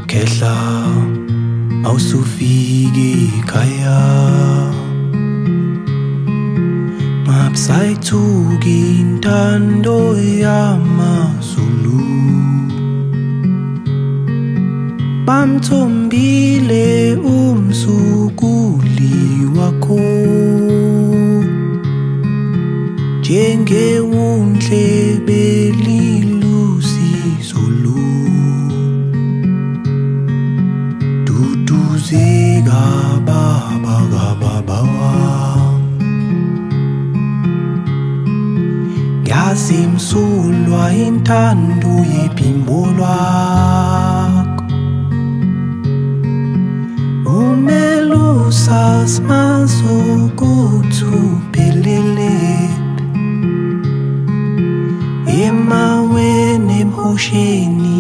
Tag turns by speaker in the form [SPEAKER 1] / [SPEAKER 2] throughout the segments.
[SPEAKER 1] Kehla awusufike ekhaya ngabusayithuka intando yamaZulu bamthombile umzukuli wakho njengewundle belilusi Zulu duduzeka baba kababa ngiyazimsulwa intando yephimbo lwakho umelusa simazokuthi uphelele emaweni emhosheni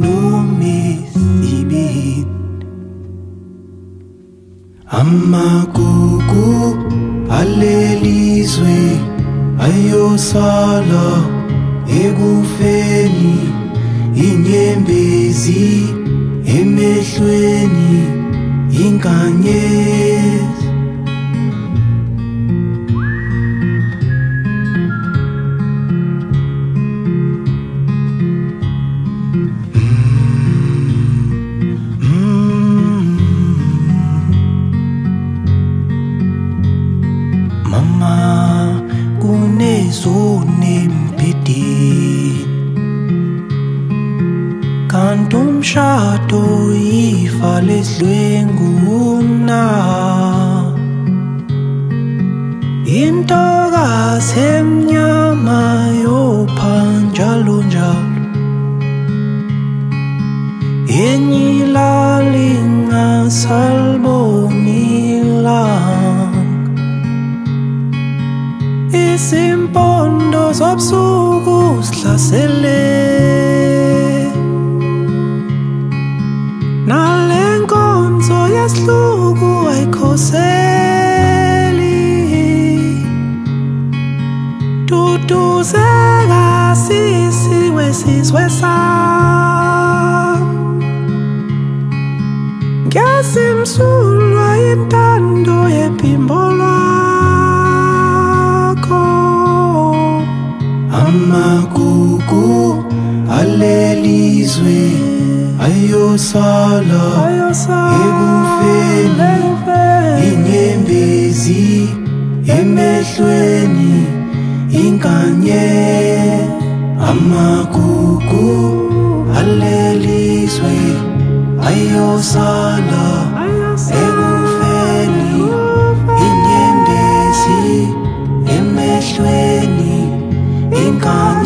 [SPEAKER 1] nomesibeni amagugu alelizwe ayosala ekufeni inyembezi emehlweni inkanyezi Mama kunezone mpedeni kanti umshado ifa lesidlwenguna intokazi emnyama yopha njalo njalo enye ilali ngasaliboni ilanga izimpondo zobusuku zihlasele nale nkonzo yesihluku ayikhoseli duduzeka sisiwe sizwe sami ngiyazimsulwa intando yephimbo lwakho amagugu alelizwe ayosala ekufeni inyembezi emehlweni inkanyezi amagugu alelizwe ayosala ekufeni inyembezi emehlweni inkanyezi